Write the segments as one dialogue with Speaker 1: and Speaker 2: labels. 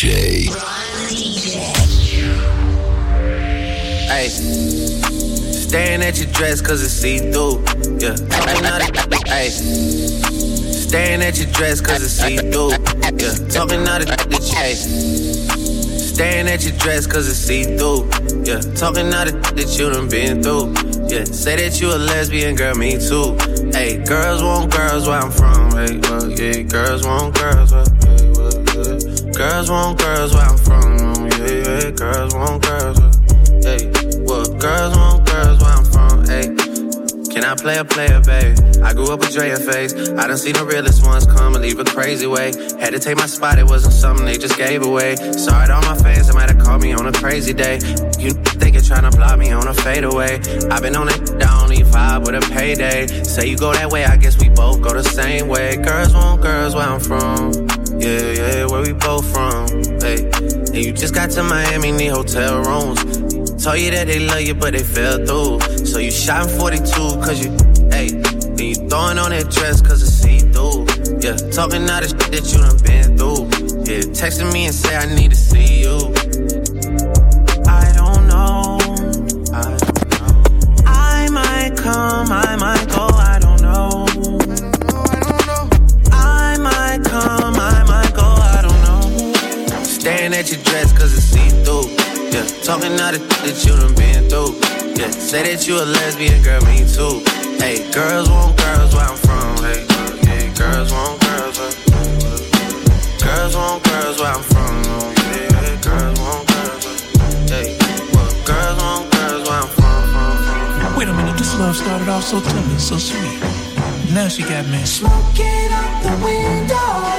Speaker 1: DJ.
Speaker 2: Hey, staring at your dress cause it's see-through. Yeah, hey, staring at your dress cause it's see-through. Yeah, talking all the hey, staring at your dress cause it's see-through. Yeah, talking all the that you done been through. Yeah, say that you a lesbian, girl, me too. Hey, girls want girls where I'm from. Hey, well, yeah, girls want girls where, hey, well, yeah. Girls want girls where I'm from. Yeah, yeah, girls want girls where, hey, well, girls want girls where I'm from. Hey, can I play a player, babe? I grew up with Dre and Face. I done seen the realest ones come and leave a crazy way. Had to take my spot, it wasn't something they just gave away. Sorry to all my fans that might have called me on a crazy day. You thinking tryna block me on a fadeaway. I've been on it, I only vibe with a payday. Say you go that way, I guess we both go the same way. Girls want girls where I'm from. Yeah, yeah, where we both from. Hey, and you just got to Miami, need hotel rooms. Told you that they love you, but they fell through. So you shot in 42, cause you, hey, and you throwing on that dress, cause it's see-through. Yeah, talking all the shit that you done been through. Yeah, texting me and say I need to see you. I don't know. I might come, I might go, I don't know. I might come, I might go, I don't know. Staring at your dress, cause it's see-through. Yeah, talking all the that you done been through. Yeah, say that you a lesbian, girl, me too. Hey, girls want girls where I'm from. Hey, yeah, girls want girls where, girls want girls where I'm from. Yeah, girls want girls where, hey, well, girls want girls where I'm from.
Speaker 3: Wait a minute, this love started off so tender, so sweet. Now she got me
Speaker 4: smoking out the window.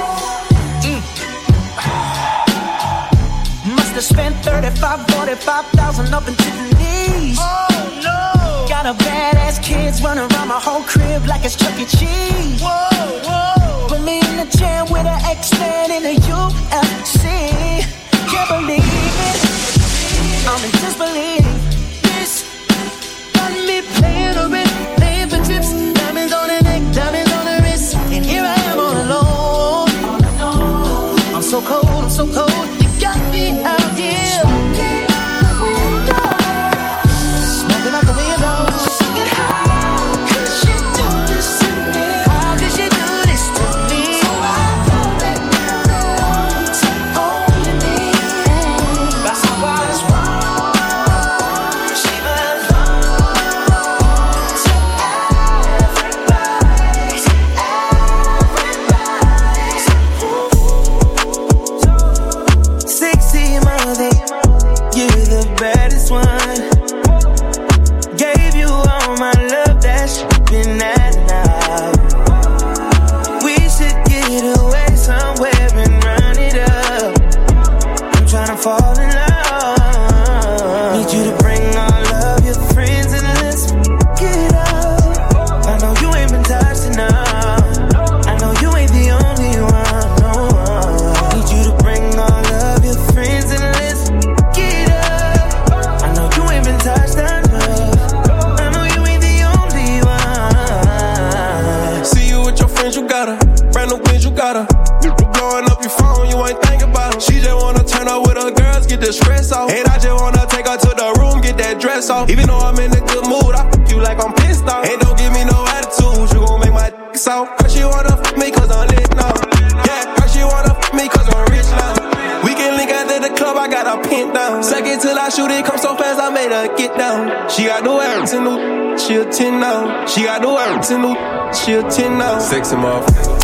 Speaker 4: Spent 35, 45,000 up into the knees. Oh no! Got a badass kids running around my whole crib like it's Chuck E. Cheese. Whoa, whoa! Put me in the chair with an X-Man in the UFC. Can't believe it. I'm in disbelief. This got me playing a rent, paying for trips. Diamonds on the neck, diamonds on the wrist, and here I am all alone. I'm so cold, I'm so cold. Got me out here. Smoking out the window. Smoking out the window. Singing, how could she do this to me? How could she do this to me? So I throw that down and want to hold me. That's why it's wrong. She was wrong to everybody. Sexy mother, you're the baddest one. Gave you all my love, that's been that now. We should get away somewhere and run it up. I'm tryna fall in love. Need you to bring all of your friends and let's get up. I know you ain't been touched enough. I know you ain't the only one. No. Need you to bring all of your friends and let's get up. I know you ain't been touched enough. I know you ain't the only one.
Speaker 5: See you with your friends, you got her. Brand new wins, you got her. You blowing up your phone, you ain't thinking about her. She just wanna turn up with her girls, get the stress off. And I just wanna take her to the room, get that dress off. Even though I'm in a good mood, I fuck you like I'm pissed off. And don't give me no attitude, you gon' make my dick soft. Girl, she wanna fuck me cause I'm lit now. Yeah, girl, she wanna fuck me cause I'm rich now. We can link after the club, I got her pinned down. Second till I shoot it, come so fast, I made her get down. She got no ass in the, she a 10 now. She got no ass in the, she a 10 now. Sexy motherfucker.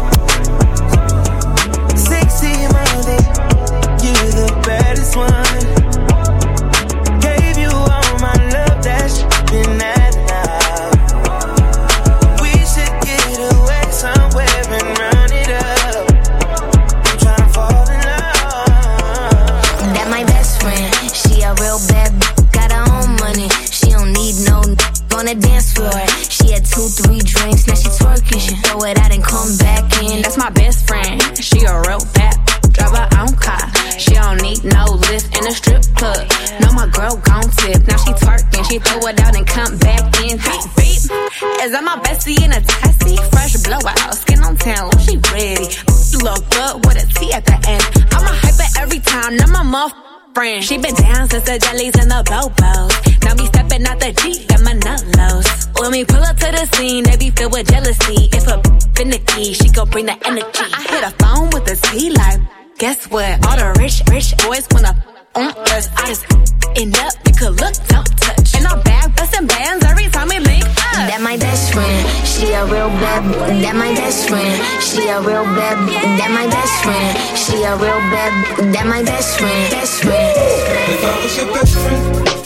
Speaker 4: Sexy mother, you're the baddest one. Gave you all my love, that's been that now. We should get away somewhere and run it up. I'm tryna fall in love.
Speaker 6: That my best friend, she a real bad got her own money. She don't need no on the dance floor. She had 2-3 drinks, now she twerking. She throw it out and come back in.
Speaker 7: That's my best friend, she a real bad drive her own car. She don't need no lift in a strip club. No, my girl gon' tip. Now she twerking, she throw it out and come back in. Beep, beep. Is that my bestie in a taxi? Fresh blowout, skin on town, she ready. You look good with a T at the end. I'm a hyper every every time. Now my mom friend. She been down since the jellies and the bobos. Now me stepping out the Jeep, got my nut lows. When we pull up to the scene, they be filled with jealousy. If a finicky, she gon' bring the energy. I hit a phone with a T like, guess what? All the rich boys wanna on us. I just end up, you could look, don't touch. And I'm back bustin' bands every time we link up.
Speaker 6: That my best friend, she a real bad. That my best friend, she a real bad. That my best friend, she a real bad. That my best friend, best friend.
Speaker 5: If I was your best friend,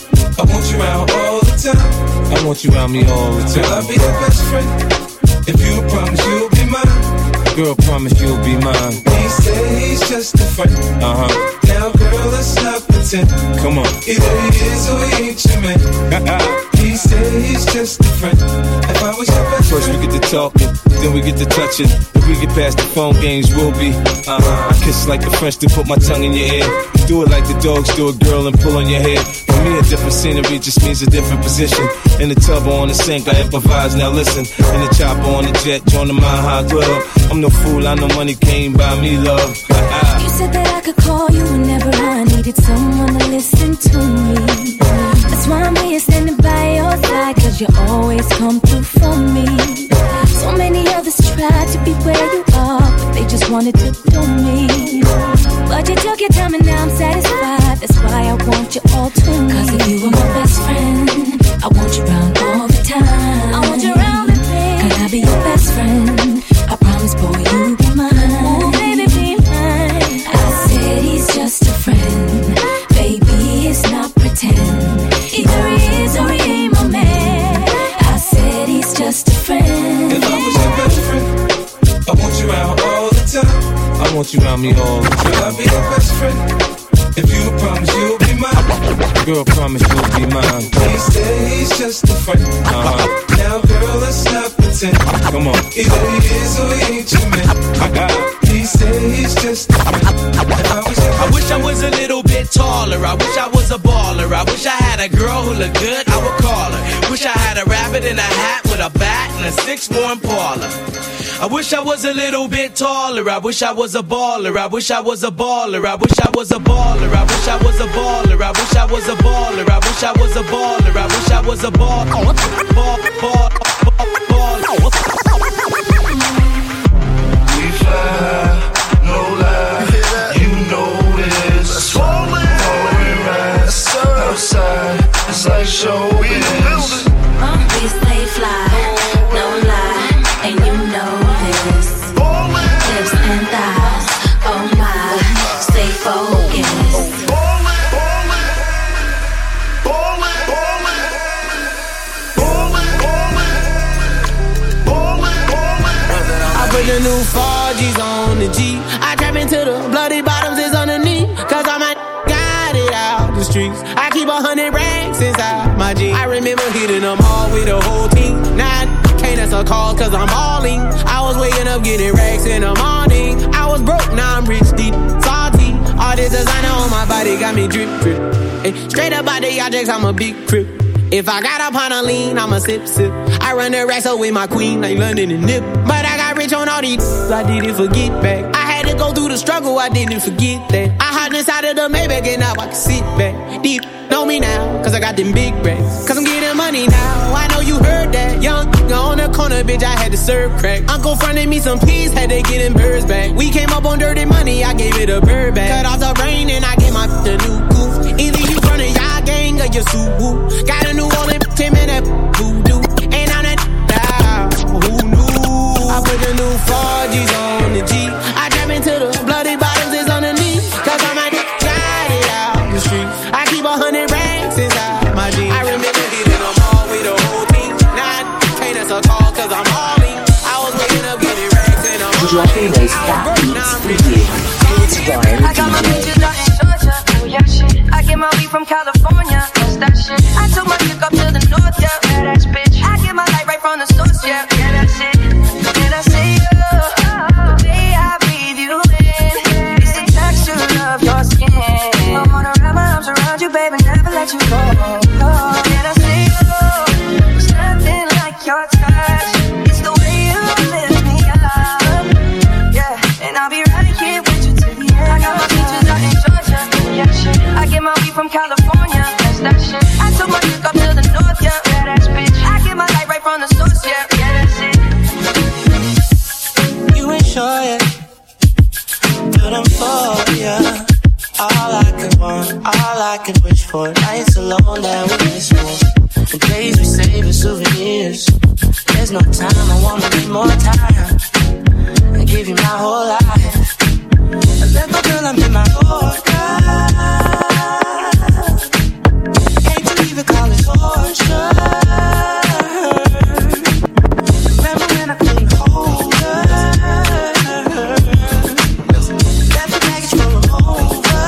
Speaker 5: I want you around all the time.
Speaker 1: I want you around me all the time.
Speaker 5: Girl, I'll be your best friend. If you promise you'll be mine.
Speaker 1: Girl, promise you'll be mine.
Speaker 5: He said he's just a friend. Now, girl, let's not pretend.
Speaker 1: Come on.
Speaker 5: Either he is or he ain't your man. He said he's just a friend. If I was your best
Speaker 1: First
Speaker 5: friend.
Speaker 1: we get to talking, then we get to touching. If we get past the phone games, we'll be. I kiss like the French to put my tongue in your ear. Do it like the dogs do a girl and pull on your hair. For me, a different scenery just means a different position. In the tub or on the sink, I improvise. Now listen, in the chopper on the jet, join the Mile High Club. I'm no fool, I know money came by me, love.
Speaker 8: You said that I could call you whenever I needed someone to listen to me. That's why I'm here standing by your side, cause you always come through for me. So many others tried to be where you are, but they just wanted to do me. But you took your time and now I'm satisfied. That's why I want you all to me. Cause if you were my best friend, I want you around all the time. I want you around the thing. Could I be your best friend? I promise, boy, you'll be mine. Oh, baby, be mine. I said he's just a friend. Baby, it's not pretend. Either he is or he ain't my man. I said he's just a friend.
Speaker 5: If I was your best friend, I want you around all the time.
Speaker 1: I want you around me all the time.
Speaker 5: Girl, I'll be your best friend. If you promise you'll be mine.
Speaker 1: Girl, promise you'll be mine.
Speaker 5: He said he's just a friend. Now, girl, let's not pretend.
Speaker 1: Come on.
Speaker 5: Either he is or he ain't your man. He said he's just a friend.
Speaker 9: I wish I was a little bit taller. I wish I was a baller. I wish I had a girl who looked good, I would call her. Wish I had a rabbit in a hat with a bat and a 6'1" Impala. I wish I was a little bit taller. I wish I was a baller. I wish I was a baller. I wish I was a baller. I wish I was a baller. I wish I was a baller. I wish I was a baller. I wish I was a baller.
Speaker 10: We fly, no lie. You know it's falling right outside. It's like showbiz.
Speaker 8: We stay fly, no lie, and you know this. Hips and thighs, oh my, stay focused.
Speaker 9: I put the new 4Gs on the G. I trap into the bloody bottoms is underneath. Cause I might got it out the streets. I keep 100 racks inside my G. I remember hitting them all with the whole team. Now can't answer calls cause I'm balling. I was waking up getting racks in the morning. I was broke, now I'm rich, deep, salty. All this designer on my body got me drip. Hey, straight up out the objects, I'm a big crip. If I got up on a lean, I'ma sip. I run the racks up with my queen, like London and Nip. But I got rich on all these, I didn't forget back. I had to go through the struggle, I didn't forget that. I hopped inside of the Maybach and now I can sit back. Deep, know me now, cause I got them big racks. Cause I'm getting money now, I know you heard that. Young nigga on the corner, bitch, I had to serve crack. Uncle fronted me some peas, had to get them birds back. We came up on dirty money, I gave it a bird back. Cut off the brain and I gave my the new goof. Either you running y'all gang or you Subaru. Got a New Orleans, 10 minute voodoo. And I'm that down, who knew? I put the new 4Gs on the G. I trap into the bloody bottoms is underneath. Cause I might got it out the street. I keep 100 racks inside my jeans. I remember hitting them all with the whole team. Now I can't answer call cause I'm all in. I was waking up getting racks and I'm all in.
Speaker 4: I got my bitches out in Georgia, oh yeah shit. I get my weed from California, that's that shit. I took my chick up to the north, yeah, badass bitch. I get my light right from the source, yeah, that's it. And I say, the way I breathe you in, it's the texture of your skin. I wanna wrap my arms around you, baby, never let you go. And I say, there's nothing like your touch. It's the way you lift me up, yeah. And I'll be right here with you till the end. I got my beaches out in Georgia. I get my weed from California. That's that shit. I took my dick up to the north, yeah. Badass bitch. I get my light right from the source, yeah. Yeah, that's it. You ain't sure yet, but I'm for ya. All I could want, all I could wish for. Nights alone that we miss more. The days we save as souvenirs. There's no time, I wanna be more time. I give you my whole life. I let my girl, I'm in my Yorker. Hate to even call it torture. Remember when I couldn't hold her? Left the baggage full of over.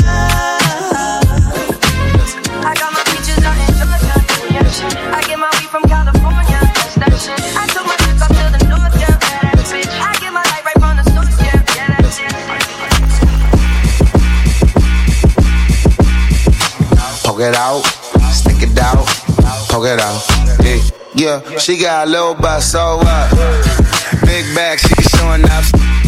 Speaker 4: I got my peaches out in Georgia. I get my weed from California. That's that shit. I took my dick up to the north, yeah. Badass bitch. I get my light right from the source, yeah. Yeah, that's it.
Speaker 11: Poke it out, stick it out, poke it out. Yeah, she got a little butt, so what? Big bag, she be showing up.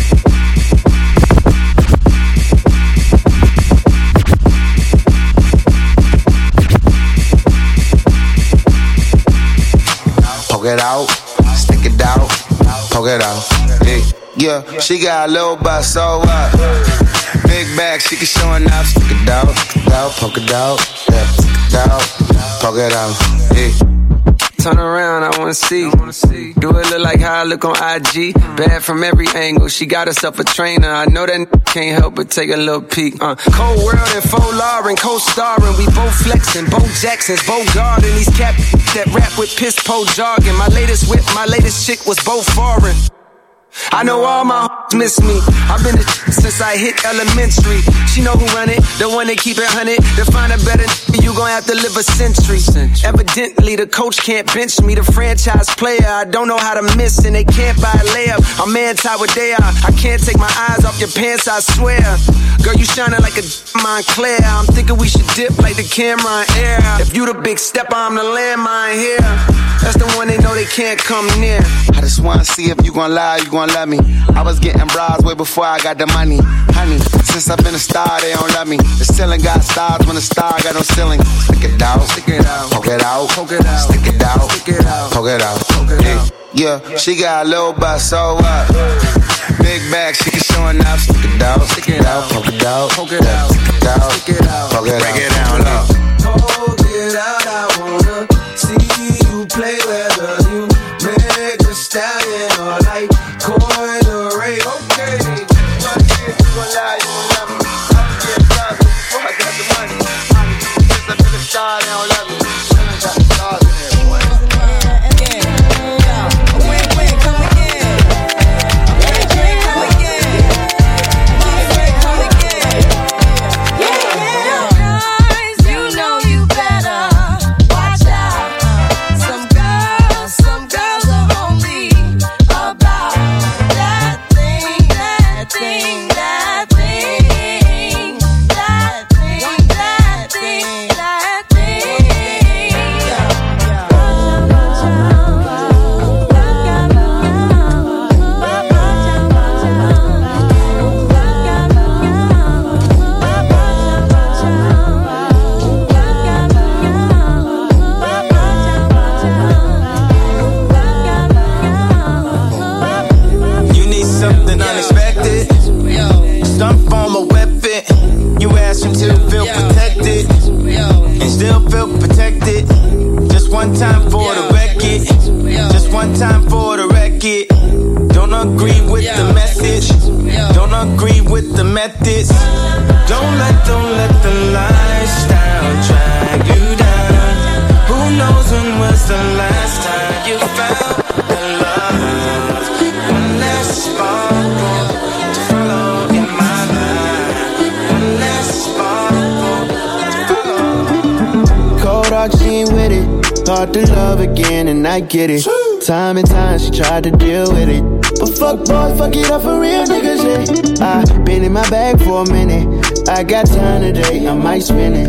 Speaker 11: Poke it out, stick it out, poke it out. Yeah, she got a little butt, so what? Big bag, she can showing up. Stick it out, poke it out, yeah, stick it out, poke it out.
Speaker 12: Turn around, I wanna see. Do it look like how I look on IG? Bad from every angle. She got herself a trainer. I know that can't help but take a little peek. Cold World and Faux Lauren, co-starring. We both flexing, Bo Jackson's, Bo Garden. These cap that rap with piss po jargon. My latest whip, my latest chick was both foreign. I know all my hoes miss me. I've been a since I hit elementary. She know who run it, the one that keep it 100. To find a better you gon' have to live a century. Evidently the coach can't bench me. The franchise player, I don't know how to miss. And they can't buy a layup, I'm anti what they are. I can't take my eyes off your pants, I swear. Girl, you shining like a Montclair. I'm thinking we should dip like the camera in air. If you the big stepper, I'm the landmine here. That's the one they know they can't come near.
Speaker 11: I just wanna see if you gon' lie, you gon' love me. I was getting bras way before I got the money. Honey, since I've been a star, they don't love me. The ceiling got stars when the star got no ceiling. Stick it out, poke it out, stick it out, poke it out, poke it out. Yeah, she got a little butt, so what? Big bag, she can showing up. Stick it out, poke it out, poke it out, poke it out, poke it out. Break it down low.
Speaker 12: Poke it out, I wanna see you play whether you make a stallion or like coin or Ray. Okay, you gon' lie, you gon' love me. I'm getting stars before I got the money. Since I've been a star, they don't love me. Got the stars in there, boy.
Speaker 13: Hard to love again and I get it. Time and time she tried to deal with it. But fuck boys, fuck it up for real niggas, yeah. I been in my bag for a minute. I got time today, I might spend it.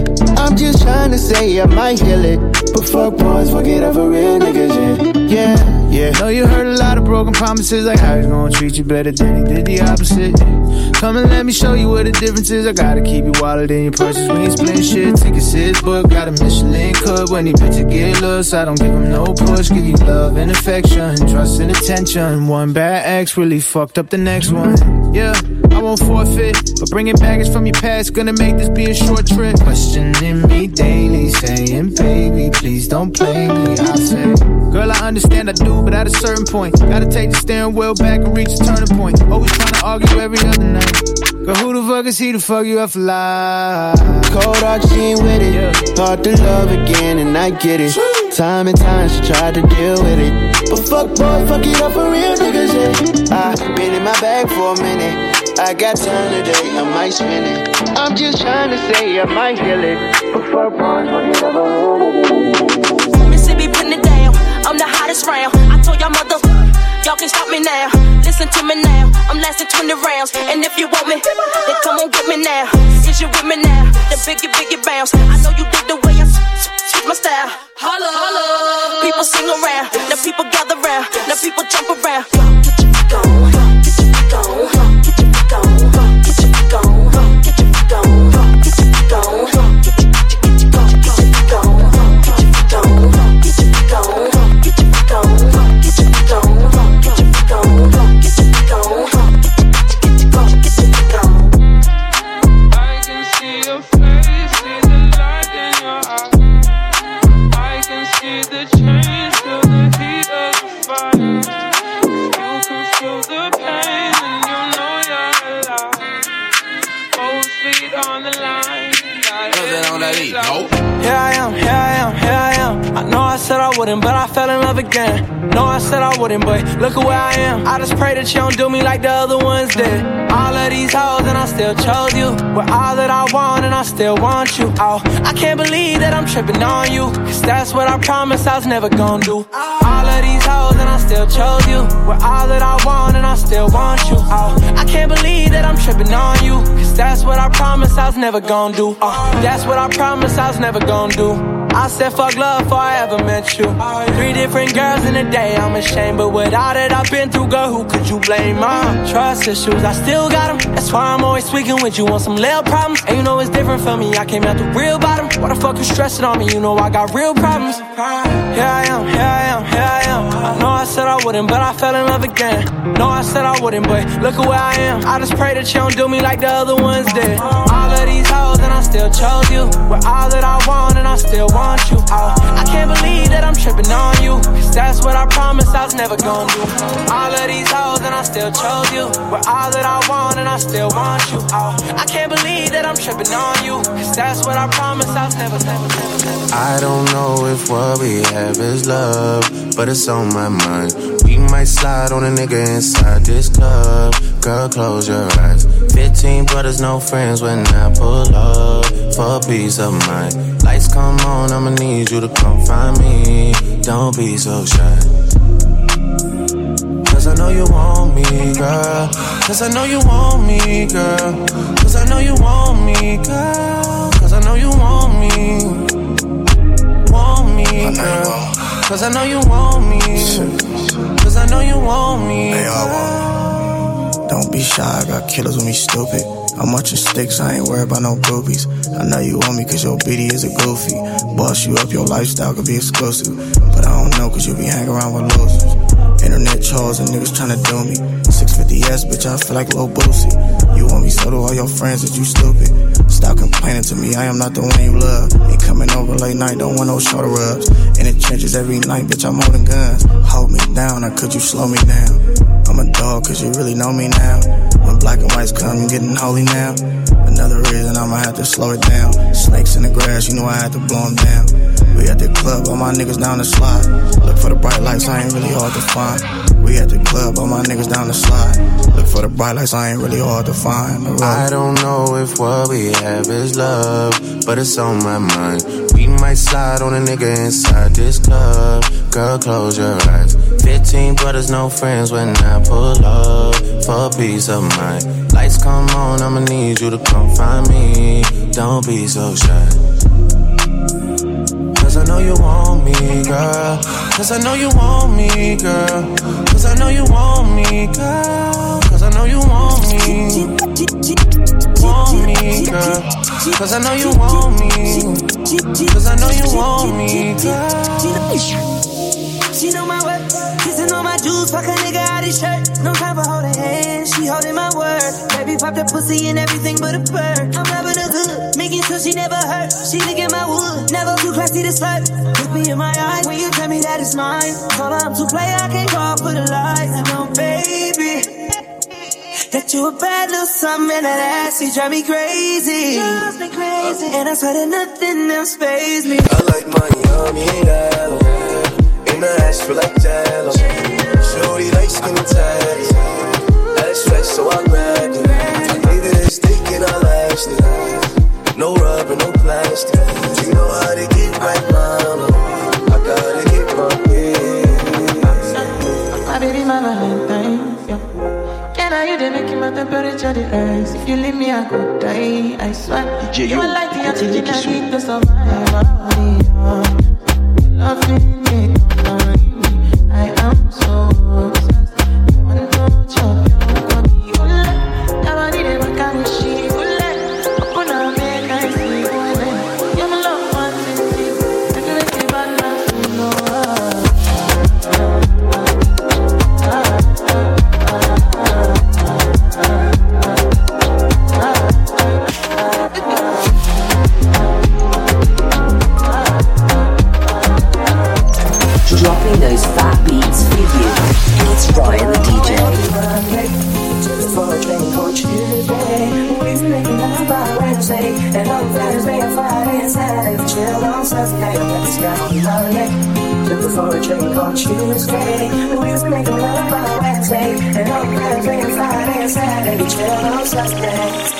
Speaker 13: I'm just trying to say I might heal it. But fuck boys, forget it for real niggas, yeah.
Speaker 14: Know you heard a lot of broken promises, like how he's gonna treat you better than he did the opposite. Come and let me show you what the difference is. I gotta keep you wallet in your purses when you split shit. Tickets to his book, got a Michelin cook. When these bitches get loose, I don't give them no push. Give you love and affection, trust and attention. One bad ex really fucked up the next one. Yeah, I won't forfeit, but bringing baggage from your past gonna make this be a short trip. Questioning me daily, saying, baby, please don't play me. I say, girl, I understand I do, but at a certain point, gotta take the steering wheel back and reach a turning point. Always trying to argue every other night. Girl, who the fuck is he to fuck you up for life?
Speaker 13: Cold heart, she ain't with it.
Speaker 14: Yeah.
Speaker 13: Hard to love again, and I get it. Time and time she tried to deal with it. But fuck boy, fuck it up for real niggas, yeah. I been in my bag for a minute. I got time today, I might spend it. I'm just trying to say I might heal it. But fuck boy, fuck it up for real niggas.
Speaker 15: Mississippi putting it down, I'm the hottest round. I told y'all mother, y'all can stop me now. Listen to me now, I'm lasting 20 rounds. And if you want me, then come on get me now. Since you with me now, the biggie bounce. I know you dig the way I switch my style. Holla, holla. People sing around, now people gather round, now people jump around. Get your freak on, get your freak on, get your freak on, get your freak on, get your freak on, get your freak on, get your freak on, get your freak on, get your freak on, get your freak on, get your freak on, get your freak on, get your freak on, get your freak on, get your freak on.
Speaker 16: I can see your face, see the light in your eyes. I can see the change, feel the heat of the fire. You can feel the pain and you know you're alive. Both feet on the line.
Speaker 9: Here I am, here I am, here I am. I know I said I wouldn't, but I fell in love again. No, I said I wouldn't, but look at where I am. I just pray that you don't do me like the other ones did. All of these hoes and I still chose you. With all that I want and I still want you. Oh, I can't believe that I'm tripping on you, cause that's what I promised I was never gonna do. All of these hoes and I still chose you. With all that I want and I still want you. Oh, I can't believe that I'm tripping on you, cause that's what I promised I was never gonna do. Oh, that's what I promised I was never gonna do. I said fuck love before I ever met you. 3 different girls in a day, I'm ashamed. But with all that I've been through, girl, who could you blame? Trust issues, I still got them. That's why I'm always tweaking with you on some little problems. And you know it's different for me, I came out the real bottom. Why the fuck you stressing on me, you know I got real problems. Here I am, here I am, here I am. I know I said I wouldn't, but I fell in love again. No, I said I wouldn't, but look at where I am. I just pray that you don't do me like the other ones did. All of these hoes and I still chose you. With all that I want and I still want you. Oh, I can't believe that I'm tripping on you, cause that's what I promised I was never gonna do. All of these hoes and I still chose you. With all that I want and I still want you. Oh, I can't believe that I'm tripping on you, cause that's what I promised I was never.
Speaker 17: I don't know if what we have is love, but it's on my mind. We might slide on a nigga inside this club. Girl, close your eyes. 15 brothers, no friends when I pull up for peace of mind. Lights come on, I'ma need you to come find me. Don't be so shy, cause I know you want me, girl. Cause I know you want me, girl. Cause I know you want me, girl. Cause I know you want me. Want me, girl. Cause I know you want me. Cause I know you want me, girl.
Speaker 3: Don't be shy, I got killers when we stupid. I'm watching sticks, I ain't worried about no groupies. I know you want me cause your BD is a goofy. Boss you up, your lifestyle could be exclusive. But I don't know cause you be hanging around with losers. Internet trolls and niggas tryna do me. 650S, bitch, I feel like Lil Boosie. You want me so do all your friends that you stupid. Stop complaining to me, I am not the one you love. Ain't coming over late night, don't want no shoulder rubs. In the trenches every night, bitch, I'm holding guns. Hold me down, or could you slow me down? I'm a dog, cause you really know me now. When black and whites come, you getting holy now. Another reason I'ma have to slow it down. Snakes in the grass, you know I had to blow them down. We at the club, all my niggas down the slide. Look for the bright lights, I ain't really hard to find. We at the club, all my niggas down the slide. Look for the bright lights, I ain't really hard to find.
Speaker 17: I don't know if what we have is love, but it's on my mind. We might slide on a nigga inside this club. Girl, close your eyes. 15 brothers, no friends when I pull up for peace of mind. Lights come on, I'ma need you to come find me. Don't be so shy, Cause I know you want me, girl. Cause I know you want me, girl. Cause I know you want me, girl. Cause I know you want me. Want me, girl. Cause I know you want me. Cause I know you want me, girl.
Speaker 4: She know my work, kissing on my juice, fuck a nigga out his shirt. No time for holding hands, she holding my word. Baby pop the pussy and everything but a bird. I'm loving her good, making sure she never hurt. She licking my wood, never too classy to slurp. Look me in my eyes when you tell me that it's mine. Told her I'm too play, I can't call for the lies. I know, baby, that you a bad little something, and that ass, you drive me crazy. Drives me crazy. And I swear that nothing else pays me.
Speaker 18: I like money on me, yeah. In the ass feel like jello. Shorty like skinny tatties. Ass stretch so I grab it. I gave it a stick and I lashed it. No rubber, no plastic. You know how to get right, mama. I gotta get my way.
Speaker 9: My baby, my Valentine, yeah. Can I you the making my temperature the rise? If you leave me, I could die, I swear. DJ, you are like the oxygen I need to survive. Loving me, I am so obsessed. I want to chop your body. Never did it, but can she open up, make I see women. You're my love, one thing. I can make it bad enough to know.
Speaker 19: Dropping those fat beats for you. It's Ryan the DJ.
Speaker 4: We're making love by Wednesday, and all Fridays may have Friday and Saturday. Chill on Saturday, let the sky on Monday. Just before a drink on Tuesday. We're making love by Wednesday, and all Fridays may have Friday and Saturday. Chill on Saturday.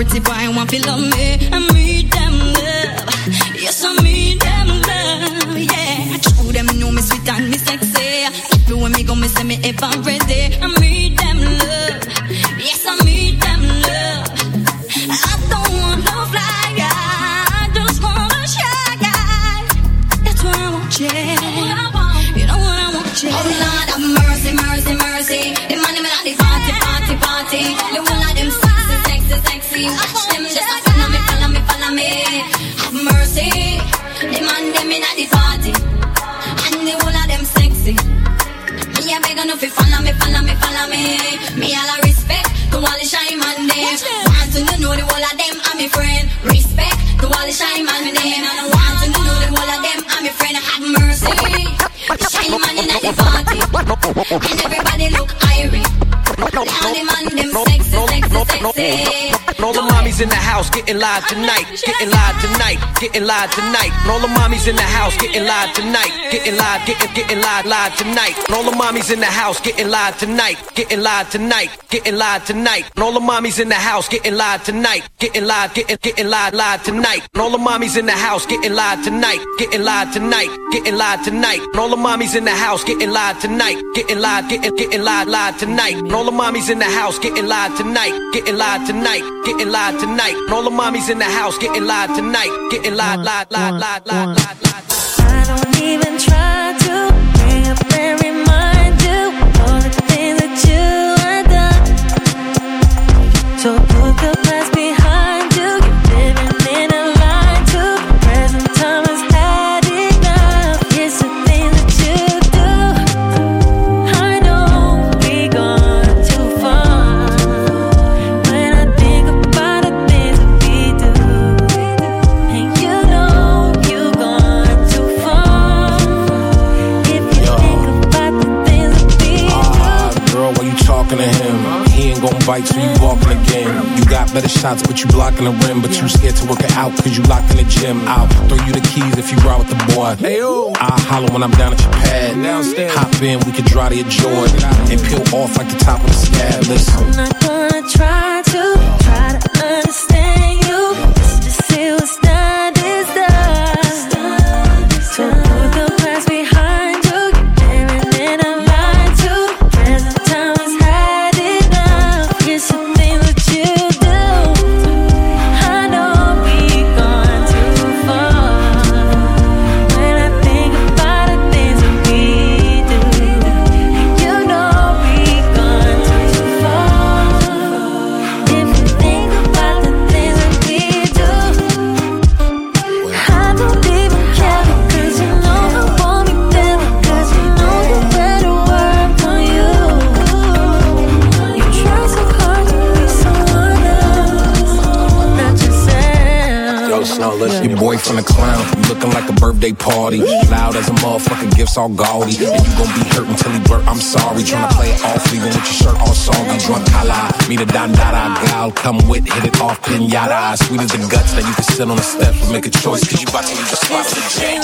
Speaker 20: pretty boy, I want to love me. I need them love. Yes, I need them love. Yeah, true, them know me sweet and me sexy. If when me go, me say me ever ready. I need them love. Yes, I need them love. I don't want no fly guy. I just want a shy guy. That's what I want, yeah. You know what I want, yeah. Oh Lord, have mercy, mercy, mercy. The money me like the party, party, party. The one of them sexy, sexy, sexy. Watch them just like follow me, follow me, follow me. Have mercy. The man them in at the party, and the whole of them sexy. Me a beg enough if follow me, follow me, follow me. Me all a respect to all the shy man them. Want to know the whole of them and me friend. Respect to all the shy man them. And I want to know the whole of them and me friend. Have mercy. The shy man in at the party, and everybody look irie. All the man them sexy, sexy, sexy.
Speaker 21: All the mommies in the house getting live tonight, getting live tonight, getting live tonight. All the mommies in the house getting live tonight, getting live, getting live, live tonight. All the mommies in the house getting live tonight, getting live tonight, getting live tonight. All the mommies in the house getting live tonight, getting live, getting live, live tonight. All the mommies in the house getting live tonight, getting live tonight, getting live tonight. All the mommies in the house getting live tonight, getting live, getting live, live tonight. All the mommies in the house getting live tonight, getting live tonight, getting live tonight. All the mommies in the house getting live tonight, getting live, live, live, live, live, live, live.
Speaker 8: I don't even try to bring up and remind you all the things that you have done. So put the past behind you. You're living in a lie to present time has had enough. It's the things that you do. I know we gone too far. When I think about the things that we do, and you know you gone too far. If you think about the things that we do.
Speaker 22: Girl, why you talking to him? He ain't gon' bite till you walking again. You got better shots, but you blocking the rim. But you scared to work it out, cause you locked in the gym. I'll throw you the keys if you ride with the boy. I'll holler when I'm down at your pad. Hop in, we can dry to your joy and peel off like the top of the scab. Listen,
Speaker 8: I'm not gonna try to understand you. Just see what's done is done. So put the past behind you. You're living in a lie to present time has had enough. It's the thing that you do. I know we gone too far. When I think about the things that we do, you know we gone too far. If you think about the things that we do, I don't even care because you know I want me better. Cause you know the better work on you. You try so hard to be someone else, not yourself.
Speaker 22: yo, Snow, listen. Your boyfriend a clown, you looking like a birthday party. Loud as a motherfucker, gifts all gaudy. And you gon' be hurt until he burnt. I'm sorry, tryna play it off, leaving with your shirt all soggy. Drunk kala, me the dandada gal, come with, hit it off, pinata. Sweet as the guts, that you can sit on the steps and make a choice, cause you about to leave the spot of the jam.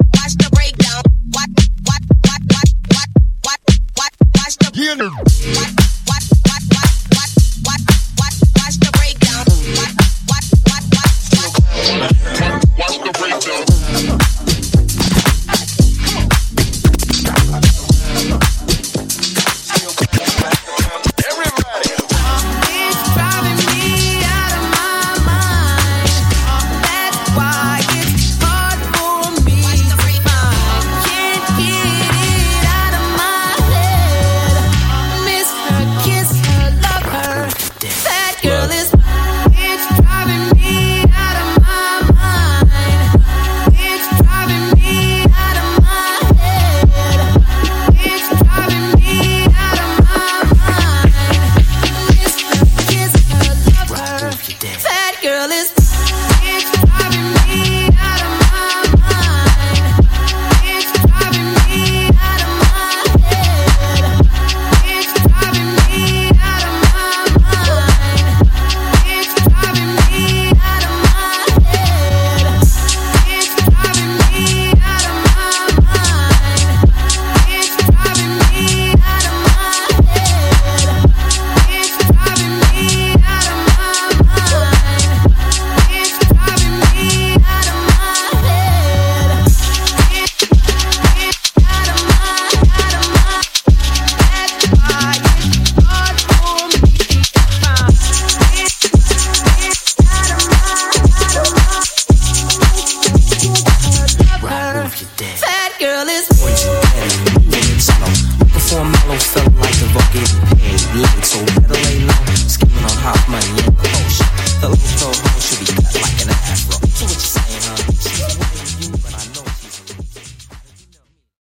Speaker 10: Watch